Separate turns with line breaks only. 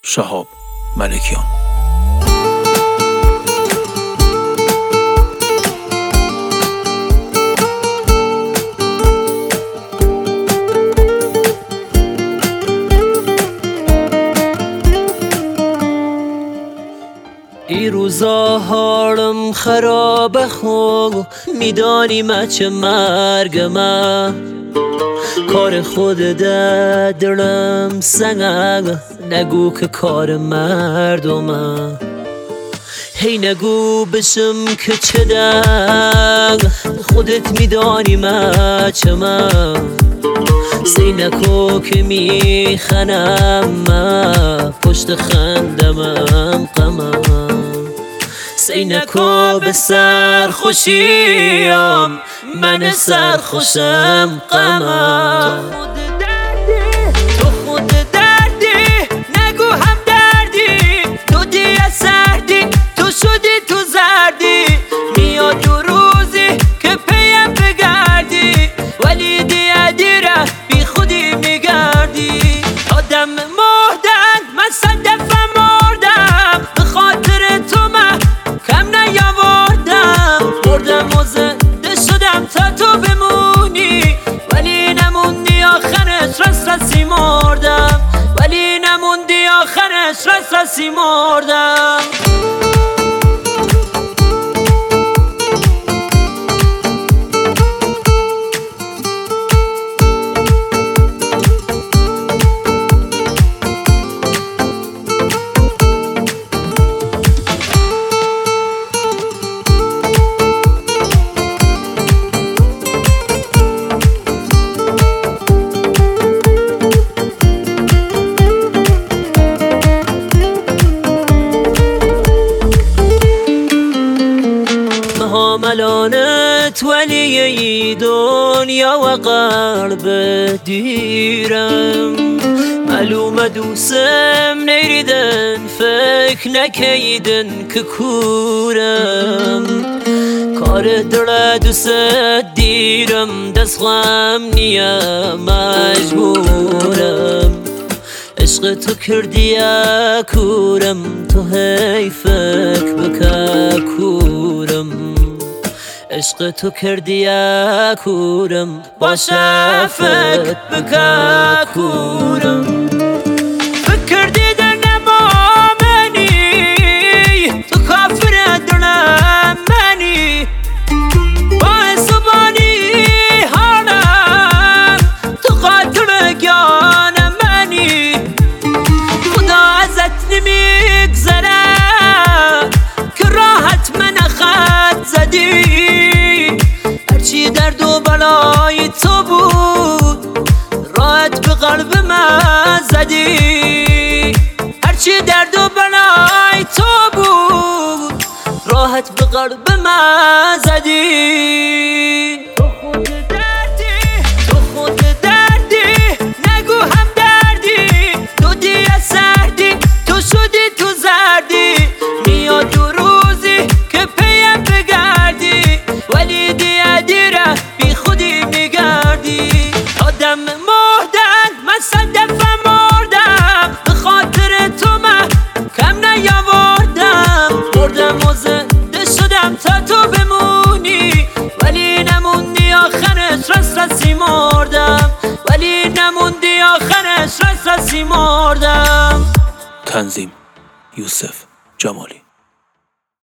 شهاب ملکیان.
ای روزا حالم خرابه خو میدانی من چه مرگمه کار خود دلم سنگ نگو که کار مردمه هی نگو بشم که چه دنگ خودت میدانی من چه من سی نکو که میخنم من پشت خندمم قمم سی نکو به سرخوشیم من سرخوشم قمم تو خود دردی نگو هم دردی تو دیگه سردی تو شدی تو زردی میاد دو روزی که پیم بگردی ولی دیگه دیره بی خودی میگردی آدم مردن من صد دفعه مردم به خاطر تو من کم نیاوردم مردم و زنده شدم تا تو بمونی ولی نموندی آخرش رسی مردم ولی نموندی آخرش رسی مردم ملانت ولی ای دنیا و قلب دیرم معلومه دوستم نیریدن فکر نکیدن که کورم کار دل دوست دیرم دست غم نیم مجبورم عشق تو کردی کورم تو هی فکر بکه کورم عشق تو کردی کورم باشه فکر بکه کورم فکر کردی در نمامنی تو کافر دلم منی با حسابانی حالم تو قاتل گیان منی خدا ازت نمیگذره که راحت من خط زدی هرچی درد و بلای تو بود راحت به قلب من زدی هرچی درد و بلای تو بود راحت به قلب من زدی تو خود دردی نگو هم دردی تو دیگه سردی تو شدی تو زردی میاد دو روزی که پیم بگردی ولی دیگه دیره بی خودی میگردی آدم مردن من صد دفعه مردم به خاطر تو من کم نیاوردم مردم و زنده شدم تا تو بمونی ولی نموندی آخرش رسی مردم ولی نموندی آخرش رسی مردم.
تنظیم یوسف جمالی.